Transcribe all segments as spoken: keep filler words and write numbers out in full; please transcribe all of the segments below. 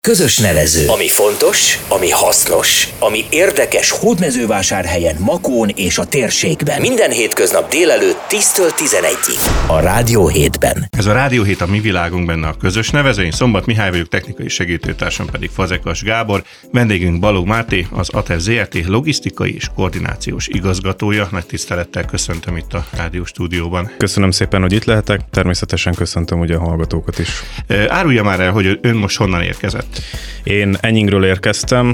Közös nevező. Ami fontos, ami hasznos, ami érdekes Hódmezővásárhelyen, Makón és a térségben. Minden hétköznap délelőtt tíztől tizenegyig. A Rádió hétben. Ez a Rádió hét a mi világunk, benne a közös nevező. Én Szombat Mihály vagyok, technikai segítőtársam pedig Fazekas Gábor. Vendégünk Balogh Máté, az ATEV zé er té logisztikai és koordinációs igazgatója. Nagy tisztelettel köszöntöm itt a rádió stúdióban. Köszönöm szépen, hogy itt lehetek. Természetesen köszöntöm ugye a hallgatókat is. Árulja már el, hogy ön most honnan érkezett? Én Enyingről érkeztem,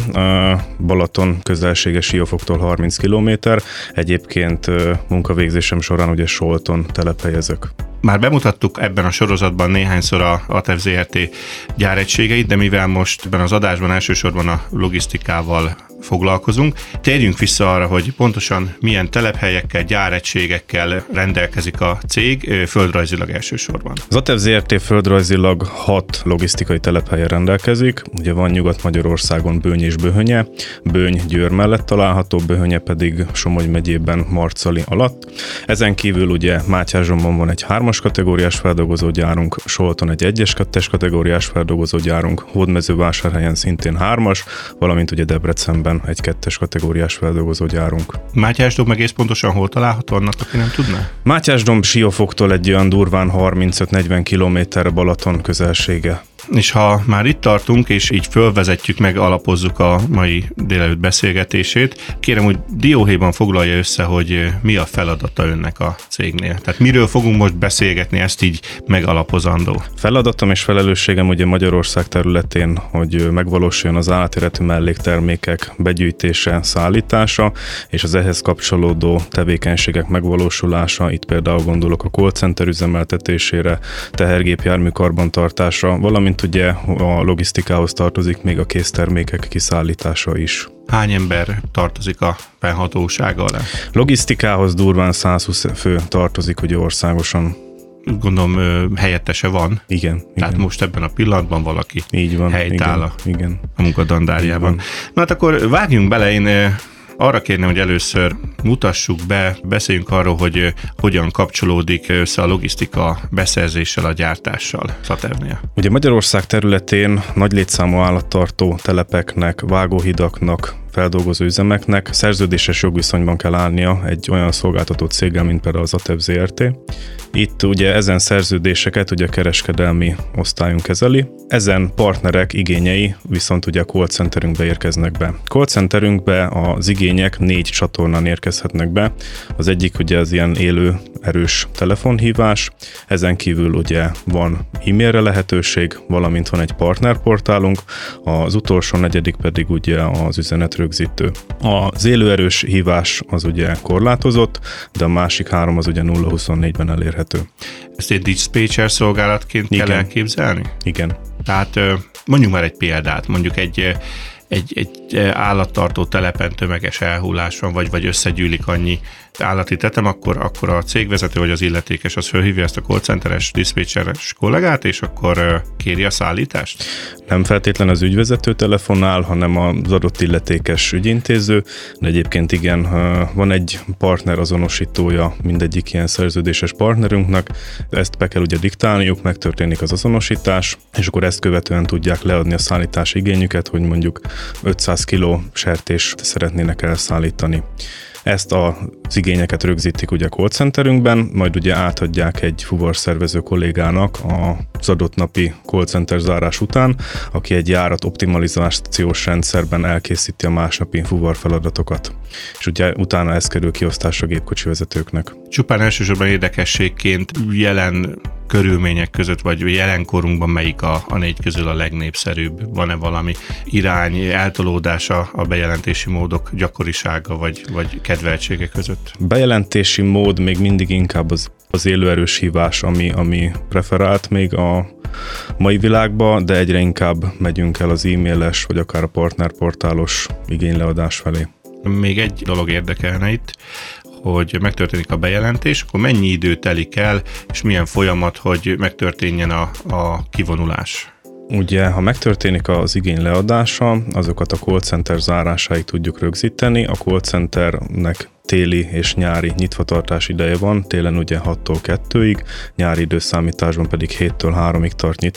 Balaton közelsége Siófoktól harminc kilométer, egyébként munkavégzésem során ugye Solton telephelyezök. Már bemutattuk ebben a sorozatban néhányszor a ATEV zé er té gyáregységeit, de mivel most ebben az adásban elsősorban a logisztikával foglalkozunk, térjünk vissza arra, hogy pontosan milyen telephelyekkel, gyáregységekkel rendelkezik a cég, földrajzilag elsősorban. Az ATEV zé er té földrajzilag hat logisztikai telephelyen rendelkezik, ugye van Nyugat-Magyarországon Böny és Böhönye, Böny Győr mellett található, Böhönye pedig Somogy megyében Marcali alatt. Ezen kívül ugye Mátyázsomban van egy hármas kategóriás feldolgozógyárunk, Solton egy egyes kettes kategóriás feldolgozógyárunk, Hódmezővásárhelyen szintén hármas, valamint ugye Debrecenben egy kettes kategóriás feldolgozógyárunk. Mátyásdomb egész pontosan hol található, annak, aki nem tudná? Mátyásdomb Siófoktól egy olyan durván harmincöt-negyven kilométerre Balaton közelsége. És ha már itt tartunk, és így fölvezetjük meg, alapozzuk a mai délelőtt beszélgetését, kérem, hogy dióhéjban foglalja össze, hogy mi a feladata önnek a cégnél. Tehát miről fogunk most beszélgetni, ezt így megalapozandó. Feladatom és felelősségem ugye Magyarország területén, hogy megvalósuljon az állatéretű melléktermékek begyűjtése, szállítása, és az ehhez kapcsolódó tevékenységek megvalósulása, itt például gondolok a call center üzemeltetésére, tehergépjármű karbantartásra, valamint ugye a logisztikához tartozik még a késztermékek kiszállítása is. Hány ember tartozik a fennhatóság alá? Logisztikához durván száz húsz fő tartozik ugye országosan. Gondolom helyettese van. Igen. Tehát igen. most ebben a pillanatban valaki így van, helytáll a, igen. a munkadandárjában. Na hát akkor vágjunk bele, én arra kérném, hogy először mutassuk be, beszéljünk arról, hogy hogyan kapcsolódik össze a logisztika beszerzéssel, a gyártással az ATEV-nél. Ugye Magyarország területén nagy létszámú állattartó telepeknek, vágóhidaknak, feldolgozó üzemeknek szerződéses jogviszonyban kell állnia egy olyan szolgáltató céggel, mint például az ATEV zé er té. Itt ugye ezen szerződéseket ugye a kereskedelmi osztályunk kezeli. Ezen partnerek igényei viszont ugye a call centerünkbe érkeznek be. Call centerünkbe az igények négy csatornán érkezhetnek be. Az egyik ugye az ilyen élő, erős telefonhívás, ezen kívül ugye van e-mailre lehetőség, valamint van egy partnerportálunk, az utolsó negyedik pedig ugye az üzenetrögzítő. Az élő erős hívás az ugye korlátozott, de a másik három az ugye nulla huszonnégyben elérhető. Ezt egy dispatcher szolgálatként Igen. kell elképzelni? Igen. Tehát mondjuk már egy példát, mondjuk egy Egy, egy állattartó telepen tömeges elhullás van, vagy, vagy összegyűlik annyi állati tetem, akkor, akkor a cégvezető vagy az illetékes az fölhívja ezt a call centeres, diszpécseres kollégát, és akkor kéri a szállítást? Nem feltétlen az ügyvezető telefonál, hanem az adott illetékes ügyintéző, de egyébként igen, van egy partner azonosítója mindegyik ilyen szerződéses partnerünknek, ezt be kell ugye diktálniuk, megtörténik az azonosítás, és akkor ezt követően tudják leadni a szállítási igényüket, hogy mondjuk ötszáz kiló sertést szeretnének elszállítani. Ezt az igényeket rögzítik ugye a call centerünkben, majd ugye átadják egy fuvarszervező kollégának az adott napi call center zárás után, aki egy járat optimalizációs rendszerben elkészíti a másnapi fuvar feladatokat. És ugye utána ez kerül kiosztásra gépkocsi vezetőknek. Csupán elsősorban érdekességként jelen körülmények között, vagy jelenkorunkban melyik a, a négy közül a legnépszerűbb? Van-e valami irány, eltolódása a bejelentési módok gyakorisága, vagy, vagy kedveltsége között? Bejelentési mód még mindig inkább az, az élőerős hívás, ami, ami preferált még a mai világban, de egyre inkább megyünk el az e-mailes, vagy akár a partnerportálos igényleadás felé. Még egy dolog érdekelne itt, hogy megtörténik a bejelentés, akkor mennyi idő telik el, és milyen folyamat, hogy megtörténjen a, a kivonulás? Ugye, ha megtörténik az igény leadása, azokat a call center zárásáig tudjuk rögzíteni. A call centernek téli és nyári nyitvatartás ideje van, télen ugye hattól kettőig, nyári időszámításban pedig héttől háromig tart nyitva.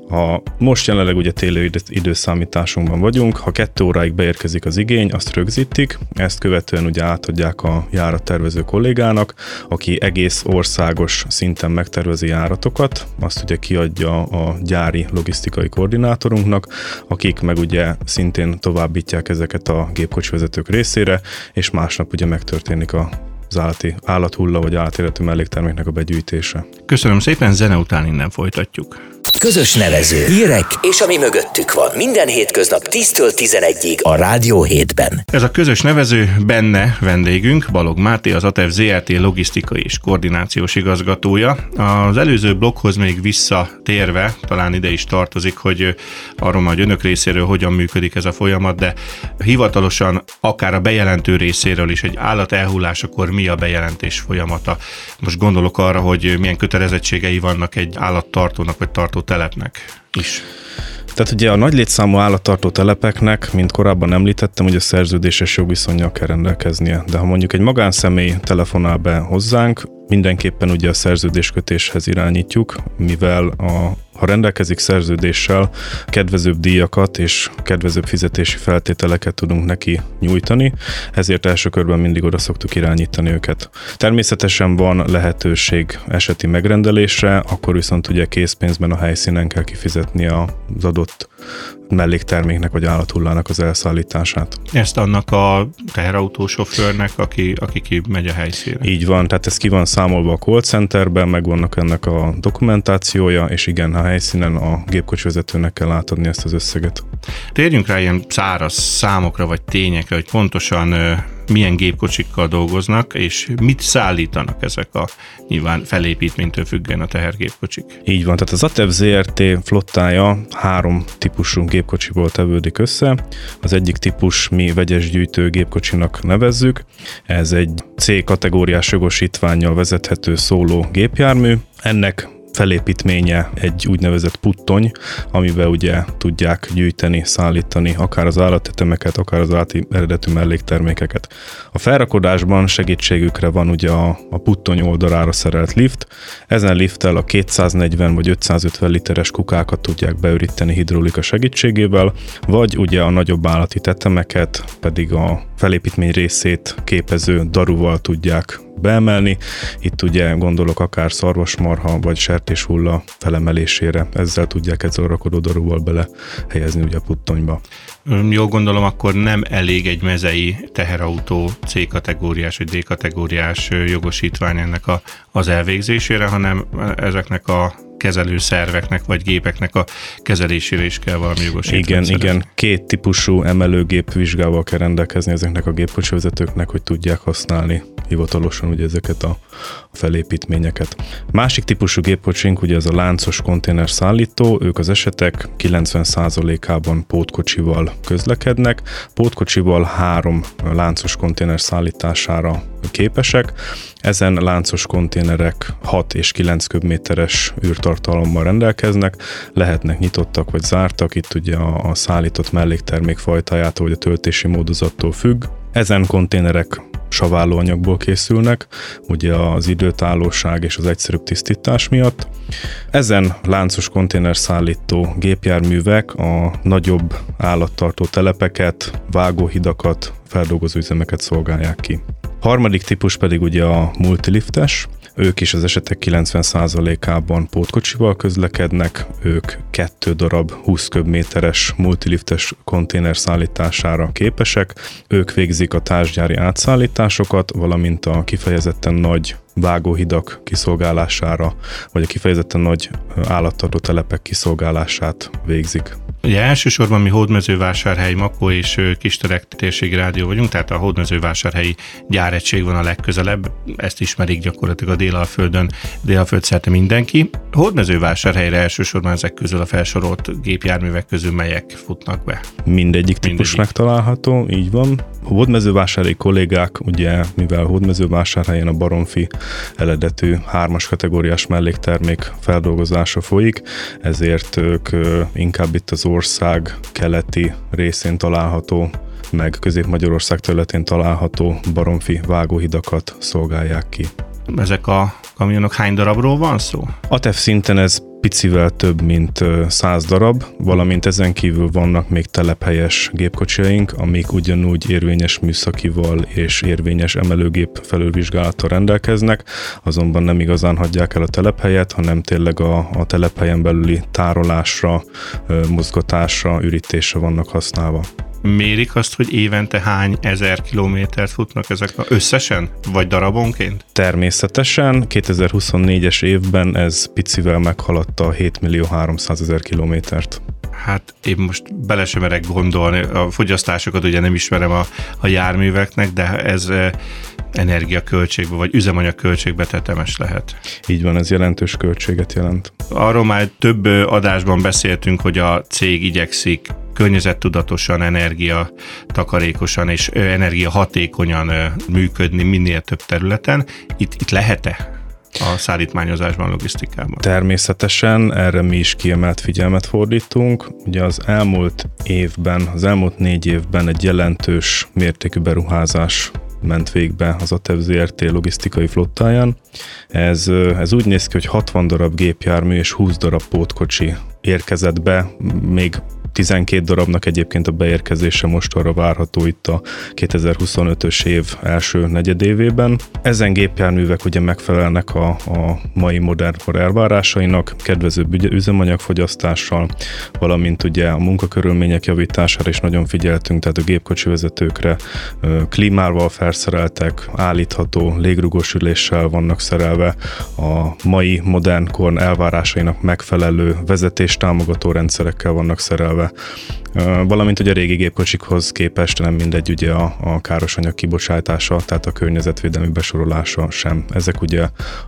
A, most jelenleg ugye téli időszámításunkban vagyunk, ha kettő óráig beérkezik az igény, azt rögzítik, ezt követően ugye átadják a járattervező kollégának, aki egész országos szinten megtervezi járatokat, azt ugye kiadja a gyári logisztikai koordinátorunknak, akik meg ugye szintén továbbítják ezeket a gépkocsivezetők részére, és másnap ugye megtörténik a az állati, állathulla vagy állatéretű mellékterméknek a begyűjtése. Köszönöm szépen, zene után innen folytatjuk. Közös nevező, hírek és ami mögöttük van. Minden hétköznap tíztől tizenegyig a Rádió hétben. Ez a közös nevező, benne vendégünk Balog Máté, az á té e vé zé er té logisztikai és koordinációs igazgatója. Az előző blokkhoz még visszatérve, talán ide is tartozik, hogy arról majd önök részéről hogyan működik ez a folyamat, de hivatalosan akár a bejelentő részéről is egy állat elhullásakor mi a bejelentés folyamata. Most gondolok arra, hogy milyen kötelezettségei vannak egy állattartónak vagy tartó telepnek is. Tehát ugye a nagy létszámú állattartó telepeknek, mint korábban említettem, ugye szerződéses jogviszonnyal kell rendelkeznie. De ha mondjuk egy magánszemély telefonál be hozzánk, mindenképpen ugye a szerződéskötéshez irányítjuk, mivel a, ha rendelkezik szerződéssel, kedvezőbb díjakat és kedvezőbb fizetési feltételeket tudunk neki nyújtani, ezért első körben mindig oda szoktuk irányítani őket. Természetesen van lehetőség eseti megrendelésre, akkor viszont ugye készpénzben a helyszínen kell kifizetni az adott mellékterméknek vagy állathullának az elszállítását. Ezt annak a teherautósofőrnek, aki, aki ki megy a helyszínre. Így van, tehát ez ki van számolva a call centerben, meg vannak ennek a dokumentációja, és igen, a helyszínen a gépkocsivezetőnek kell átadni ezt az összeget. Térjünk rá ilyen száraz számokra vagy tényekre, hogy pontosan milyen gépkocsikkal dolgoznak, és mit szállítanak ezek a nyilván felépítménytől függően a tehergépkocsik. Így van, tehát az á té e vé zé er té flottája három típusú gépkocsiból tevődik össze. Az egyik típus mi vegyes gyűjtő gépkocsinak nevezzük. Ez egy C kategóriás jogosítvánnyal vezethető szóló gépjármű. Ennek felépítménye egy úgynevezett puttony, amivel ugye tudják gyűjteni, szállítani akár az állattetemeket, akár az állati eredetű melléktermékeket. A felrakodásban segítségükre van ugye a, a puttony oldalára szerelt lift. Ezen lifttel a kétszáznegyven vagy ötszázötven literes kukákat tudják beüríteni hidrolika segítségével, vagy ugye a nagyobb állati tetemeket pedig a felépítmény részét képező daruval tudják beemelni. Itt ugye gondolok akár szarvasmarha vagy sertéshulla felemelésére. Ezzel tudják ezzel a rakodódaruval bele helyezni ugye a puttonyba. Jól gondolom, akkor nem elég egy mezei teherautó C kategóriás vagy D kategóriás jogosítvány ennek a, az elvégzésére, hanem ezeknek a kezelő szerveknek vagy gépeknek a kezelésére is kell valami jogosítvány. Igen, szerezni. igen. Két típusú emelőgép vizsgával kell rendelkezni ezeknek a gépkocsivezetőknek, hogy tudják használni hivatalosan ugye ezeket a felépítményeket. Másik típusú gépkocsink ugye ez a láncos konténer szállító, ők az esetek kilencven százalékában pótkocsival közlekednek. Pótkocsival három láncos konténer szállítására képesek. Ezen láncos konténerek hat és kilenc köbméteres űrtartalommal rendelkeznek, lehetnek nyitottak vagy zártak, itt ugye a, a szállított melléktermék fajtájától vagy a töltési módozattól függ. Ezen konténerek saválóanyagból készülnek, ugye az időtállóság és az egyszerűbb tisztítás miatt. Ezen láncos konténerszállító gépjárművek a nagyobb állattartó telepeket, vágóhidakat, feldolgozóüzemeket szolgálják ki. Harmadik típus pedig ugye a multiliftes, ők is az esetek kilencven százalékában pótkocsival közlekednek, ők kettő darab húsz köbméteres multiliftes konténer szállítására képesek, ők végzik a társgyári átszállításokat, valamint a kifejezetten nagy vágóhidak kiszolgálására, vagy a kifejezetten nagy állattartó telepek kiszolgálását végzik. Ugye elsősorban mi Hódmezővásárhely, Makó és Kistereg térségi rádió vagyunk, tehát a Hódmezővásárhelyi gyáregység van a legközelebb, ezt ismerik gyakorlatilag a Délalföldön, Délalföld szerte mindenki. Hódmezővásárhelyre elsősorban ezek közül a felsorolt gépjárművek közül melyek futnak be? Mindegyik típus Mindegyik. megtalálható, így van. A hódmezővásárhelyi kollégák, ugye mivel Hódmezővásárhelyen a baromfi eredetű hármas kategóriás melléktermék feldolgozása folyik, ezért ők inkább itt az ország keleti részén található, meg Közép-Magyarország területén található baromfi vágóhidakat szolgálják ki. Ezek a kamionok hány darabról van szó? á té e vé szinten ez picivel több, mint száz darab, valamint ezen kívül vannak még telephelyes gépkocsiaink, amik ugyanúgy érvényes műszakival és érvényes emelőgép felülvizsgálattal rendelkeznek, azonban nem igazán hagyják el a telephelyet, hanem tényleg a, a telephelyen belüli tárolásra, mozgatásra, ürítésre vannak használva. Mérik azt, hogy évente hány ezer kilométert futnak ezek a összesen, vagy darabonként? Természetesen. kétezer-huszonnégyes évben ez picivel meghaladta a hétmillió-háromszázezer kilométert. Hát én most bele sem merek gondolni, a fogyasztásokat ugye nem ismerem a, a járműveknek, de ez energiaköltségbe vagy üzemanyagköltségbe tetemes lehet. Így van, ez jelentős költséget jelent. Arról már több adásban beszéltünk, hogy a cég igyekszik környezettudatosan, energiatakarékosan és energiahatékonyan működni minél több területen. Itt, itt lehet-e a szállítmányozásban, logisztikában? Természetesen, erre mi is kiemelt figyelmet fordítunk. Ugye az elmúlt évben, az elmúlt négy évben egy jelentős mértékű beruházás ment végbe az ATEV zé er té logisztikai flottáján. Ez, ez úgy néz ki, hogy hatvan darab gépjármű és húsz darab pótkocsi érkezett be, még tizenkét darabnak egyébként a beérkezése mostanra várható itt a kétezer-huszonötös év első negyedévében. Ezen gépjárművek ugye megfelelnek a, a mai modern kor elvárásainak, kedvezőbb üzemanyagfogyasztással, valamint ugye a munkakörülmények javítására is nagyon figyeltünk, tehát a gépkocsi vezetőkre klímával felszereltek, állítható légrugós üléssel vannak szerelve, a mai modern kor elvárásainak megfelelő vezetéstámogató rendszerekkel vannak szerelve, valamint ugye a régi gépkocsikhoz képest nem mindegy ugye a, a károsanyag kibocsátása, tehát a környezetvédelmi besorolása sem. Ezek ugye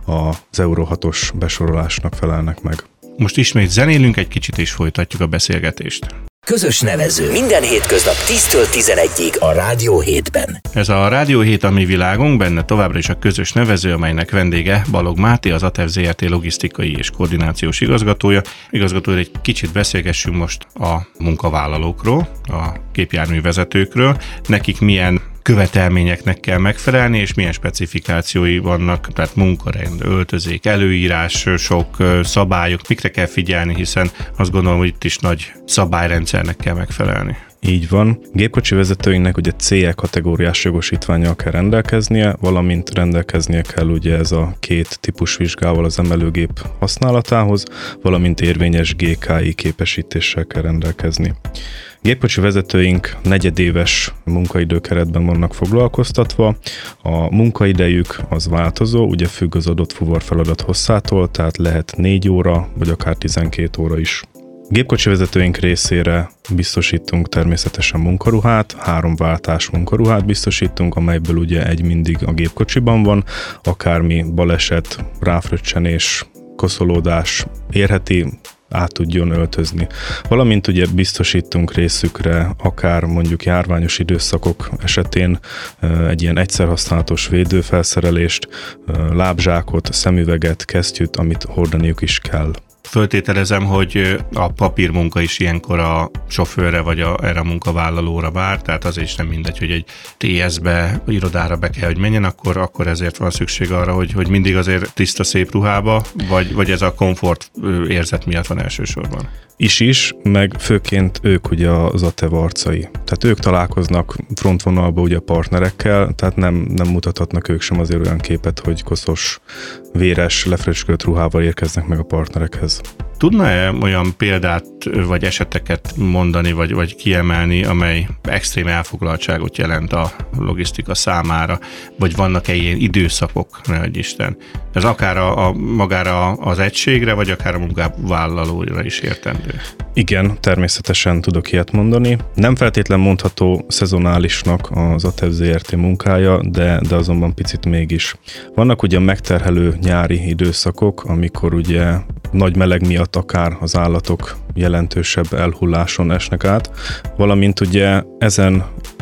az Euró hatos besorolásnak felelnek meg. Most ismét zenélünk egy kicsit és folytatjuk a beszélgetést. Közös nevező. Minden hétköznap tíztől tizenegyig a Rádió hétben. Ez a Rádió hét a mi világunk, benne továbbra is a közös nevező, amelynek vendége Balog Máté, az ATEV zé er té logisztikai és koordinációs igazgatója. Igazgatója, egy kicsit beszélgessünk most a munkavállalókról, a gépjárművezetőkről. Nekik milyen követelményeknek kell megfelelni, és milyen specifikációi vannak, tehát munkarend, öltözék, előírás, sok szabályok, mikre kell figyelni, hiszen azt gondolom, hogy itt is nagy szabályrendszernek kell megfelelni. Így van. Gépkocsi vezetőinknek ugye cé e kategóriás jogosítvánnyal kell rendelkeznie, valamint rendelkeznie kell ugye ez a két típus vizsgával az emelőgép használatához, valamint érvényes gé ká i képesítéssel kell rendelkezni. Gépkocsi vezetőink negyedéves munkaidőkeretben vannak foglalkoztatva. A munkaidejük az változó, ugye függ az adott fuvarfeladat hosszától, tehát lehet négy óra, vagy akár tizenkét óra is. Gépkocsi vezetőink részére biztosítunk természetesen munkaruhát, három váltás munkaruhát biztosítunk, amelyből ugye egy mindig a gépkocsiban van, akármi baleset, ráfröccsenés, koszolódás érheti, át tudjon öltözni. Valamint ugye biztosítunk részükre akár mondjuk járványos időszakok esetén egy ilyen egyszerhasználatos védőfelszerelést, lábzsákot, szemüveget, kesztyűt, amit hordaniuk is kell. Föltételezem, hogy a papírmunka is ilyenkor a sofőrre vagy a, erre a munkavállalóra vár, tehát azért is nem mindegy, hogy egy té es-be, irodára be kell, hogy menjen, akkor, akkor ezért van szükség arra, hogy, hogy mindig azért tiszta, szép ruhába, vagy, vagy ez a komfort érzet miatt van elsősorban? Is is, meg főként ők ugye az ATEV arcai. Tehát ők találkoznak frontvonalba ugye a partnerekkel, tehát nem, nem mutathatnak ők sem azért olyan képet, hogy koszos, véres, lefröcskölt ruhával érkeznek meg a partnerekhez. Tudna-e olyan példát vagy eseteket mondani, vagy, vagy kiemelni, amely extrém elfoglaltságot jelent a logisztika számára, vagy vannak-e ilyen időszakok, nehogy Isten? Ez akár a, a, magára az egységre, vagy akár a munkavállalóra is értendő? Igen, természetesen tudok ilyet mondani. Nem feltétlen mondható szezonálisnak az ATEV zé er té munkája, de, de azonban picit mégis. Vannak ugye megterhelő nyári időszakok, amikor ugye nagy meleg miatt akár az állatok jelentősebb elhulláson esnek át, valamint ugye ezen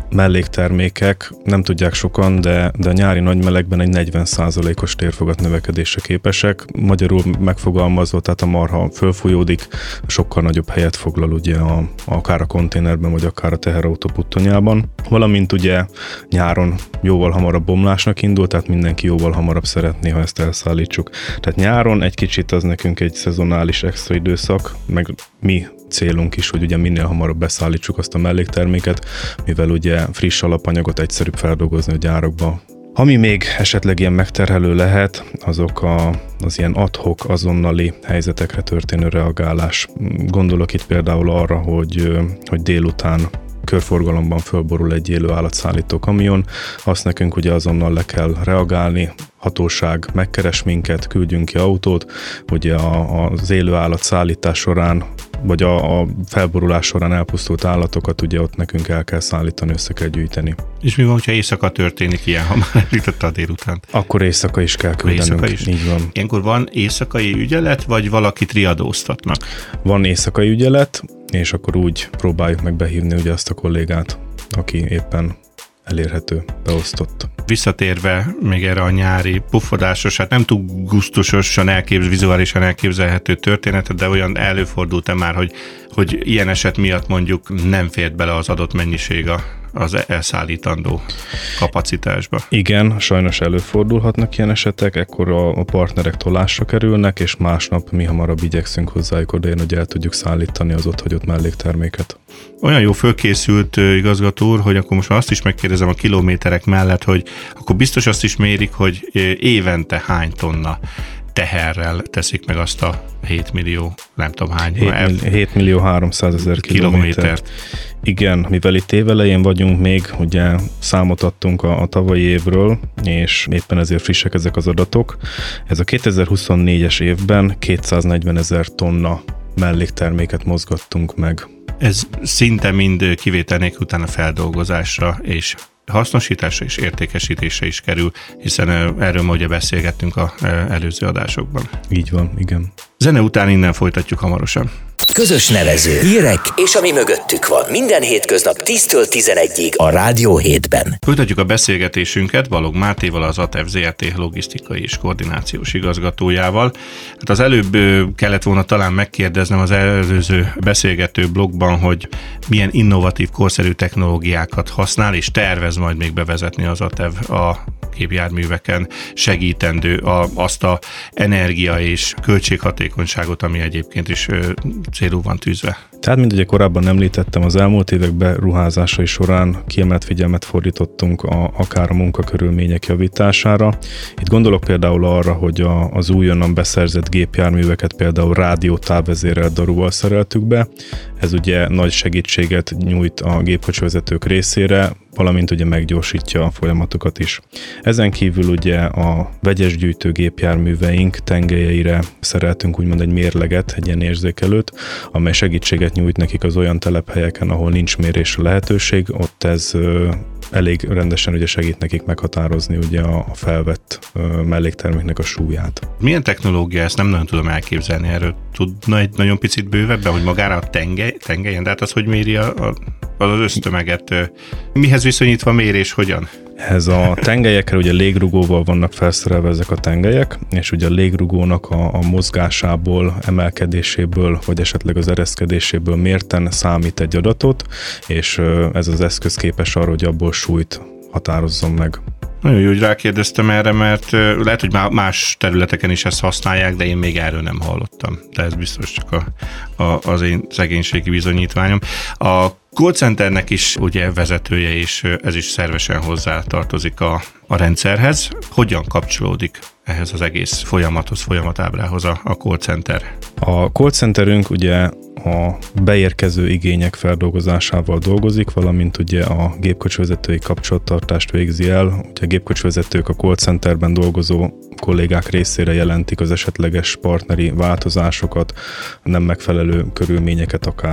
melléktermékek, nem tudják sokan, de, de a nyári nagy melegben egy negyven százalékos térfogat növekedésre képesek. Magyarul megfogalmazva, tehát a marha fölfújódik, sokkal nagyobb helyet foglal ugye a, akár a konténerben, vagy akár a teherautó puttonyában. Valamint ugye nyáron jóval hamarabb bomlásnak indul, tehát mindenki jóval hamarabb szeretné, ha ezt elszállítsuk. Tehát nyáron egy kicsit az nekünk egy szezonális extra időszak, meg mi célunk is, hogy ugye minél hamarabb beszállítsuk azt a mellékterméket, mivel ugye friss alapanyagot egyszerűbb feldolgozni a gyárakba. Ami még esetleg ilyen megterhelő lehet, azok a, az ilyen ad-hoc, azonnali helyzetekre történő reagálás. Gondolok itt például arra, hogy, hogy délután körforgalomban fölborul egy élő állatszállító kamion, azt nekünk ugye azonnal le kell reagálni, hatóság megkeres minket, küldjünk ki autót, ugye a, az élő állatszállítás során, vagy a, a felborulás során elpusztult állatokat ugye ott nekünk el kell szállítani, össze kell gyűjteni. És mi van, hogyha éjszaka történik ilyen, ha már említette a délután? Akkor éjszaka is kell küldenünk. Éjszaka is. Így van. Ilyenkor van éjszakai ügyelet, vagy valakit riadóztatnak? Van éjszakai ügyelet, és akkor úgy próbáljuk meg behívni ugye azt a kollégát, aki éppen elérhető, beosztott. Visszatérve még erre a nyári puffodásos, hát nem túl gusztusosan elképz, vizuálisan elképzelhető történetet, de olyan előfordult-e már, hogy, hogy ilyen eset miatt mondjuk nem fért bele az adott mennyiség a az elszállítandó kapacitásba. Igen, sajnos előfordulhatnak ilyen esetek, ekkor a, a partnerek tolásra kerülnek, és másnap mi hamarabb igyekszünk hozzájuk odaérni, hogy el tudjuk szállítani az ott hagyott mellékterméket. Olyan jó fölkészült igazgató úr, hogy akkor most már azt is megkérdezem a kilométerek mellett, hogy akkor biztos azt is mérik, hogy évente hány tonna teherrel teszik meg azt a hét millió, nem tudom hány. hét millió háromszázezer kilométert. Igen, mivel itt évelején vagyunk még, ugye számot adtunk a, a tavalyi évről, és éppen ezért frissek ezek az adatok. Ez a kétezer-huszonnégyes évben kétszáznegyvenezer tonna mellékterméket mozgattunk meg. Ez szinte mind kivétel nélkül utána feldolgozásra és hasznosításra és értékesítésre is kerül, hiszen erről ma ugye beszélgettünk az előző adásokban. Így van, igen. Zene után innen folytatjuk hamarosan. Közös nevező, hírek és ami mögöttük van. Minden hétköznap tíztől tizenegyig a Rádió hétben. Folytatjuk a beszélgetésünket Balogh Mátéval, az á té e vé zé er té logisztikai és koordinációs igazgatójával. Hát az előbb kellett volna talán megkérdeznem az előző beszélgető blogban, hogy milyen innovatív, korszerű technológiákat használ, és tervez majd még bevezetni az á té e vé a gépjárműveken, segítendő a, azt a energia és költséghatékonyságot, ami egyébként is célul van tűzve. Tehát, mint ugye korábban említettem, az elmúlt évek beruházásai során kiemelt figyelmet fordítottunk a, akár a munkakörülmények javítására. Itt gondolok például arra, hogy a, az újonnan beszerzett gépjárműveket például rádiótávvezérelt daruval szereltük be. Ez ugye nagy segítséget nyújt a gépkocsivezetők részére, valamint ugye meggyorsítja a folyamatokat is. Ezen kívül ugye a vegyes gyűjtő gépjárműveink tengelyeire szereltünk úgymond egy mérleget, egy ilyen érzékelőt, amely segítséget nyújt nekik az olyan telephelyeken, ahol nincs mérésre lehetőség, ott ez ö, elég rendesen ugye segít nekik meghatározni ugye a felvett ö, mellékterméknek a súlyát. Milyen technológia, ezt nem nagyon tudom elképzelni, erről tudna egy nagyon picit bővebben, hogy magára a tengely, tengelyen, de hát az, hogy méri a, a, az össztömeget, mihez viszonyítva mérés, hogyan? Ez a tengelyekre ugye légrugóval vannak felszerelve ezek a tengelyek, és ugye a légrugónak a, a mozgásából, emelkedéséből, vagy esetleg az ereszkedéséből mérten számít egy adatot, és ez az eszköz képes arra, hogy abból súlyt határozzon meg. Nagyon jó, hogy rákérdeztem erre, mert lehet, hogy más területeken is ezt használják, de én még erről nem hallottam. De ez biztos csak a, a, az én szegénységi bizonyítványom. A call centernek is ugye vezetője, és ez is szervesen hozzá tartozik a, a rendszerhez. Hogyan kapcsolódik ehhez az egész folyamathoz, folyamatábrához a, a call center? A call centerünk ugye a beérkező igények feldolgozásával dolgozik, valamint ugye a gépkocsivezetői kapcsolattartást végzi el. Ugye a gépkocsivezetők a call centerben dolgozó kollégák részére jelentik az esetleges partneri változásokat, nem megfelelő körülményeket akár.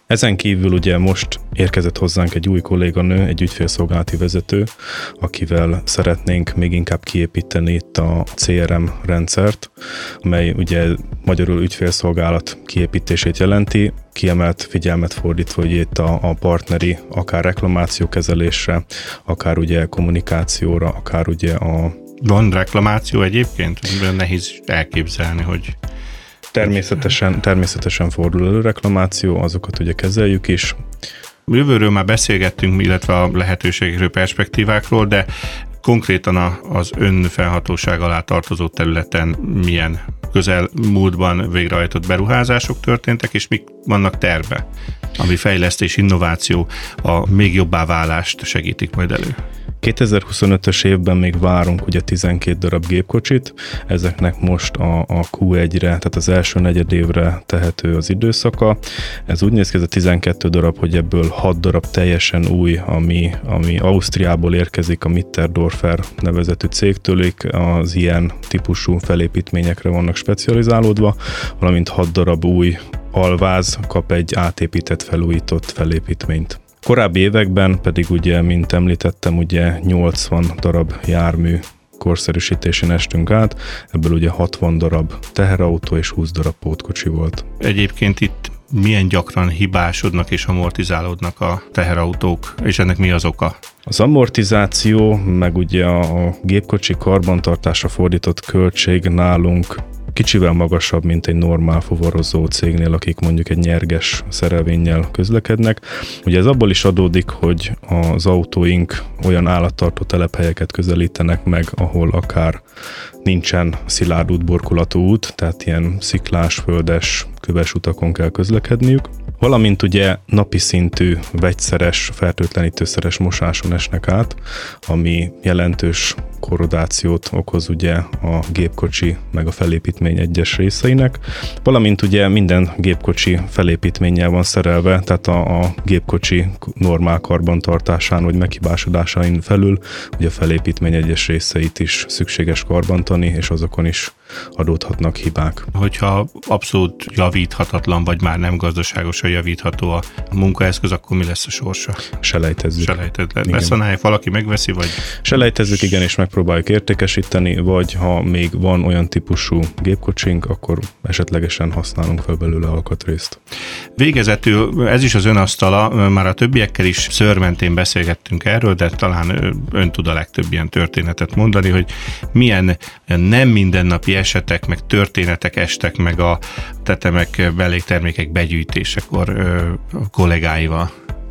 Ezen kívül ugye most érkezett hozzánk egy új kolléganő, egy ügyfélszolgálati vezető, akivel szeretnénk még inkább kiépíteni itt a cé er em rendszert, amely ugye magyarul ügyfélszolgálat kiépítését jelenti, kiemelt figyelmet fordítva ugye itt a, a partneri, akár reklamációkezelésre, akár ugye kommunikációra, akár ugye a... Van reklamáció egyébként? Nehéz elképzelni, hogy... Természetesen, természetesen fordul elő reklamáció, azokat ugye kezeljük is. Jövőről már beszélgettünk, illetve a lehetőségekről, perspektívákról, de konkrétan az ön felhatóság alá tartozó területen milyen közelmúltban végrehajtott beruházások történtek, és mik vannak terve, ami fejlesztés, innováció, a még jobbá válást segítik majd elő? kétezer-huszonötös évben még várunk ugye tizenkét darab gépkocsit, ezeknek most a, a kú egyre, tehát az első negyedévre tehető az időszaka. Ez úgy néz ki, ez a tizenkét darab, hogy ebből hat darab teljesen új, ami, ami Ausztriából érkezik, a Mitterdorfer nevezetű cégtől, az ilyen típusú felépítményekre vannak specializálódva, valamint hat darab új alváz kap egy átépített, felújított felépítményt. Korábbi években pedig ugye, mint említettem, ugye nyolcvan darab jármű korszerűsítésén estünk át, ebből ugye hatvan darab teherautó és húsz darab pótkocsi volt. Egyébként itt milyen gyakran hibásodnak és amortizálódnak a teherautók, és ennek mi az oka? Az amortizáció, meg ugye a gépkocsi karbantartásra fordított költség nálunk kicsivel magasabb, mint egy normál fuvarozó cégnél, akik mondjuk egy nyerges szerelvénnyel közlekednek. Ugye ez abból is adódik, hogy az autóink olyan állattartó telephelyeket közelítenek meg, ahol akár nincsen szilárd út, burkolatú út, tehát ilyen sziklás, földes, köves utakon kell közlekedniük. Valamint ugye napi szintű vegyszeres, fertőtlenítőszeres mosáson esnek át, ami jelentős korrodációt okoz ugye a gépkocsi meg a felépítmény egyes részeinek, valamint ugye minden gépkocsi felépítménnyel van szerelve, tehát a, a gépkocsi normál karbantartásán vagy meghibásodásain felül ugye a felépítmény egyes részeit is szükséges karbantani, és azokon is adódhatnak hibák. Hogyha abszolút javíthatatlan, vagy már nem gazdaságosan javítható a munkaeszköz, akkor mi lesz a sorsa? Selejtezzük. Selejtezzük. Beszanálják, valaki megveszi, vagy? Selejtezzük, igen, és megpróbáljuk értékesíteni, vagy ha még van olyan típusú gépkocsink, akkor esetlegesen használunk fel belőle alkatrészt. Végezetül, ez is az ön asztala, már a többiekkel is szőrmentén beszélgettünk erről, de talán ön tud a legtöbb ilyen történetet mondani, hogy milyen nem mindennapi esetek, meg történetek estek meg a tetemek, melléktermékek begyűjtésekor a kollégáival.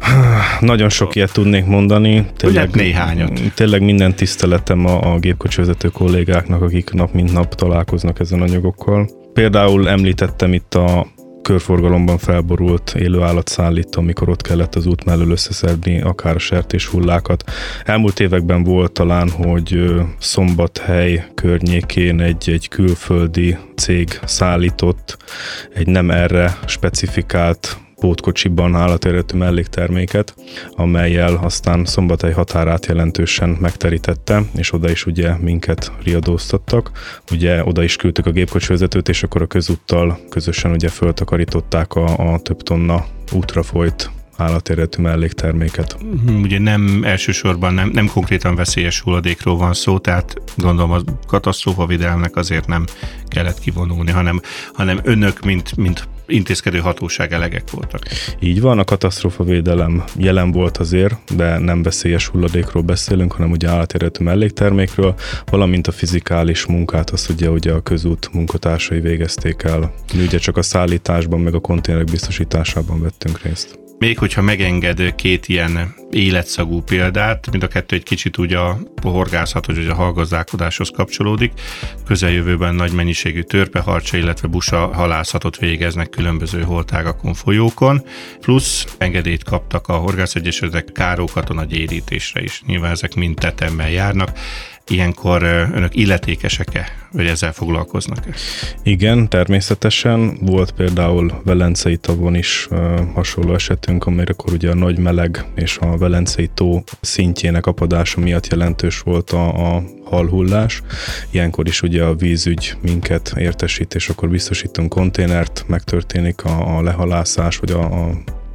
Nagyon sok ilyet tudnék mondani. Tényleg, néhányat. Tényleg minden tiszteletem a, a gépkocsivezető kollégáknak, akik nap mint nap találkoznak ezen anyagokkal. Például említettem itt a körforgalomban felborult élőállatszállító, amikor ott kellett az út mellől összeszedni akár a sertéshullákat. Elmúlt években volt talán, hogy Szombathely környékén egy, egy külföldi cég szállított egy nem erre specifikált pótkocsiban állateredetű mellékterméket, amellyel aztán Szombathely határát jelentősen megterítette, és oda is ugye minket riadóztattak. Ugye oda is küldtük a gépkocsivezetőt, és akkor a közúttal közösen ugye föltakarították a, a több tonna útra folyt állateredetű mellékterméket. Ugye nem elsősorban nem, nem konkrétan veszélyes hulladékról van szó, tehát gondolom a katasztrófavédelemnek azért nem kellett kivonulni, hanem, hanem önök, mint, mint intézkedő hatóság elegek voltak. Így van, a katasztrófavédelem jelen volt azért, de nem veszélyes hulladékról beszélünk, hanem ugye állateredetű melléktermékről, valamint a fizikális munkát, azt ugye, ugye a közút munkatársai végezték el. Mi ugye csak a szállításban, meg a konténerek biztosításában vettünk részt. Még hogyha megenged két ilyen életszagú példát, mind a kettő egy kicsit úgy a horgászathoz, vagy a hallgazdálkodáshoz kapcsolódik. Közeljövőben nagy mennyiségű törpeharcsa, illetve busa halászatot végeznek különböző holtágakon, folyókon, plusz engedélyt kaptak a horgászegyesületek kárókaton a gyérítésre is. Nyilván ezek mind tetemmel járnak. Ilyenkor önök illetékesek-e, vagy ezzel foglalkoznak-e? Igen, természetesen. Volt például Velencei tavon is uh, hasonló esetünk, amikor ugye a nagy meleg és a Velencei tó szintjének apadása miatt jelentős volt a, a halhullás. Ilyenkor is ugye a vízügy minket értesít, és akkor biztosítunk konténert, megtörténik a, a lehalászás, vagy a, a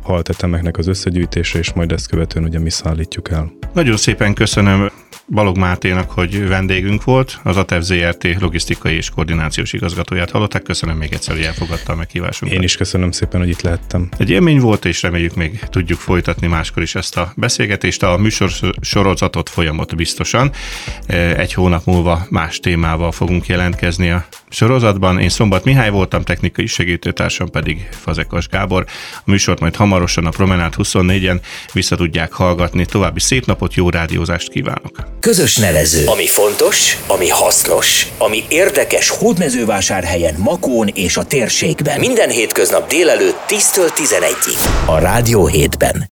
haltetemeknek az összegyűjtése, és majd ezt követően ugye mi szállítjuk el. Nagyon szépen köszönöm Balog Máténak, hogy vendégünk volt, az ATEV zé er té logisztikai és koordinációs igazgatóját hallották. Köszönöm még egyszer, hogy elfogadta a meghívásunkat. Én is köszönöm szépen, hogy itt lehettem. Egy élmény volt, és reméljük még tudjuk folytatni máskor is ezt a beszélgetést. A műsor sorozatot folyamot biztosan. Egy hónap múlva más témával fogunk jelentkezni a sorozatban. Én Szombat Mihály voltam, technikai segítőtársam pedig Fazekas Gábor. A műsort majd hamarosan a Promenád huszonnégyen vissza tudják hallgatni. További szép napot, jó rádiózást kívánok! Közös nevező. Ami fontos, ami hasznos, ami érdekes Hódmezővásárhelyen, Makón és a térségben. Minden hétköznap délelőtt tíztől tizenegyig. A Rádió hétben.